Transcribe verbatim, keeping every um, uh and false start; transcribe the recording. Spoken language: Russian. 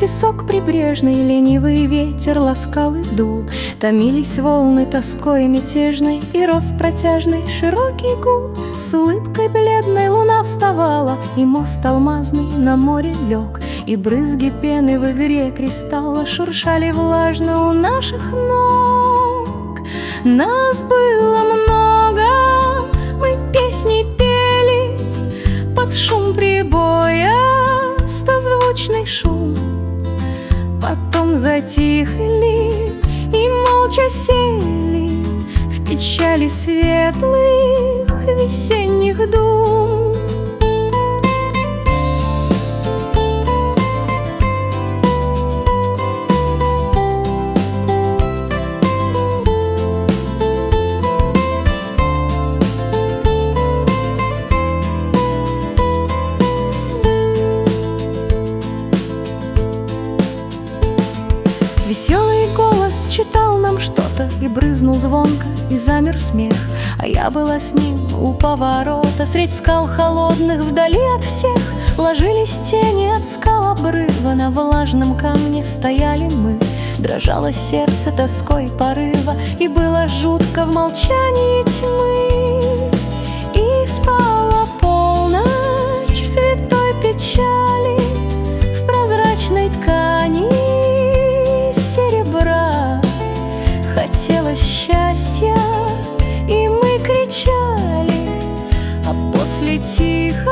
песок прибрежный, ленивый ветер ласкал и дул. Томились волны тоской мятежной, и рос протяжный широкий гул. С улыбкой бледной луна вставала, и мост алмазный на море лег, и брызги пены в игре кристалла шуршали влажно у наших ног. Нас было много, мы песни пели под шум прибоя, стозвучный шум. Потом затихли и молча сели в печали светлых весенних дум. Веселый голос читал нам что-то, и брызнул звонко, и замер смех. А я была с ним у поворота, средь скал холодных, вдали от всех. Ложились тени от скал обрыва, на влажном камне стояли мы. Дрожало сердце тоской порыва, и было жутко в молчании тьмы. И спала полночь в святой печали, в прозрачной ткани серебра. Хотелось счастья, и мы кричали, а после тихо